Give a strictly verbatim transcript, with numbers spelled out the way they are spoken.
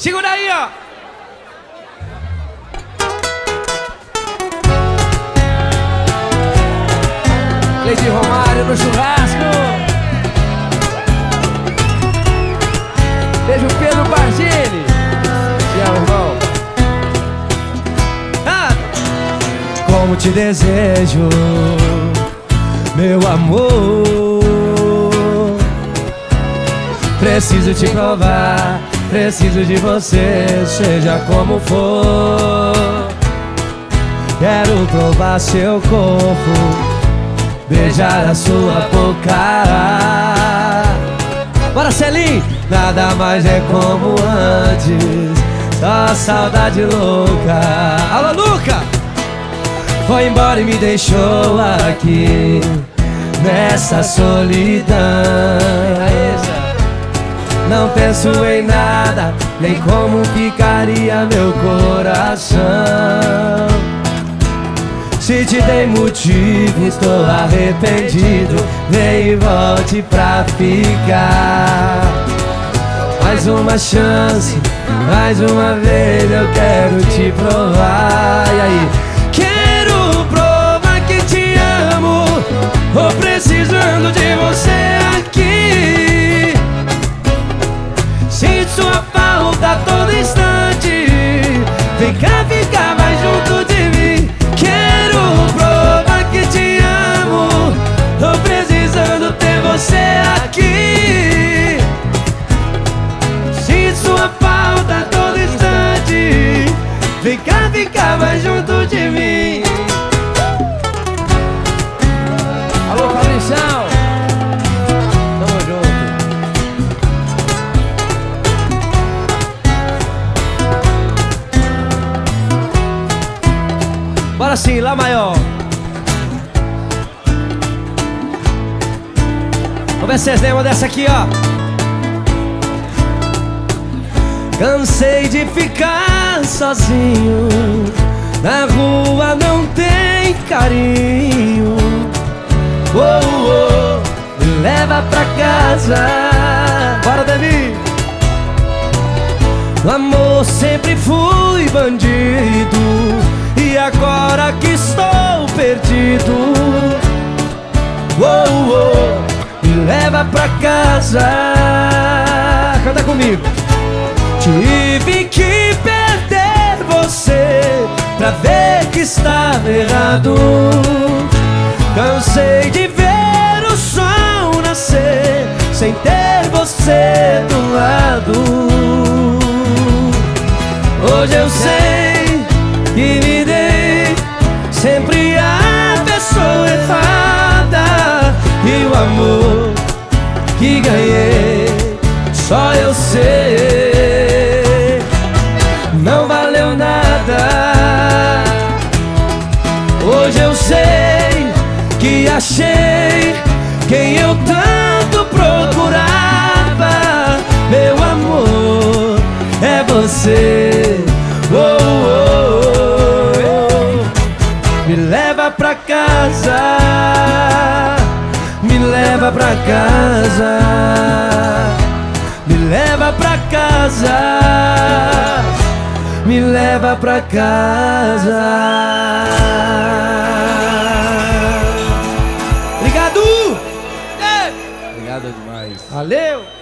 Segura aí, ó. Lady Romário no churrasco. Beijo Pedro Bargini. Te amo, irmão. Ah. Como te desejo, meu amor. Preciso te provar, preciso de você, seja como for. Quero provar seu corpo, beijar a sua boca. Bora, Celim! Nada mais é como antes, só saudade louca. Alô, Luca! Foi embora e me deixou aqui, nessa solidão. Não penso em nada, nem como ficaria meu coração. Se te dei motivo, estou arrependido. Vem e volte pra ficar. Mais uma chance, mais uma vez eu quero te provar. E aí? Quero provar que te amo, tô precisando de você aqui. Sinto sua falta a todo instante. Vem cá ficar mais junto de mim. Quero provar que te amo, tô precisando ter você aqui. Sinto sua falta a todo instante. Vem cá ficar mais junto de mim. Alô, Fabricião. Tamo junto. Bora sim, Lá maior. Vamos ver se vocês lembram dessa aqui, ó. Cansei de ficar sozinho, na rua não tem carinho. Oh, oh, me leva pra casa. Bora, Demi! No amor sempre fui bandido, e agora que estou perdido, oh, oh, me leva pra casa. Canta comigo. Tive que perder você pra ver que estava errado. Cansei de ver o sol nascer sem ter você do lado. Hoje eu sei que me dei sempre a pessoa errada, e o amor que ganhei só eu sei. Não valeu nada. Hoje eu sei que achei quem eu tanto procurava. Meu amor, é você. Oh, oh, oh. Me leva pra casa, me leva pra casa, me leva pra casa, me leva pra casa. Obrigado! Obrigado demais. Valeu!